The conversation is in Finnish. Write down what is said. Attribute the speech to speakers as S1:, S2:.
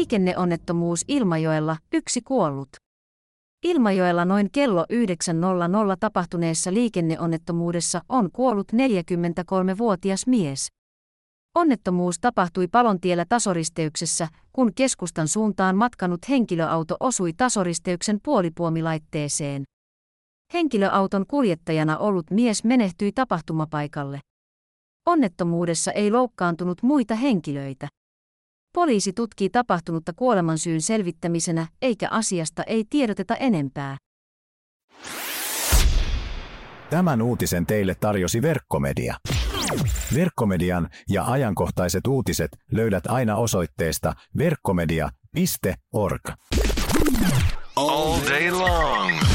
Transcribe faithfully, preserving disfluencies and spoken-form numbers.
S1: Liikenneonnettomuus Ilmajoella, yksi kuollut. Ilmajoella noin kello yhdeksän nolla nolla tapahtuneessa liikenneonnettomuudessa on kuollut neljäkymmentäkolmevuotias mies. Onnettomuus tapahtui Palontiellä tasoristeyksessä, kun keskustan suuntaan matkanut henkilöauto osui tasoristeyksen puolipuomilaitteeseen. Henkilöauton kuljettajana ollut mies menehtyi tapahtumapaikalle. Onnettomuudessa ei loukkaantunut muita henkilöitä. Poliisi tutkii tapahtunutta kuolemansyyn selvittämisenä, eikä asiasta ei tiedoteta enempää.
S2: Tämän uutisen teille tarjosi Verkkomedia. Verkkomedian ja ajankohtaiset uutiset löydät aina osoitteesta verkkomedia piste org.
S3: All day long.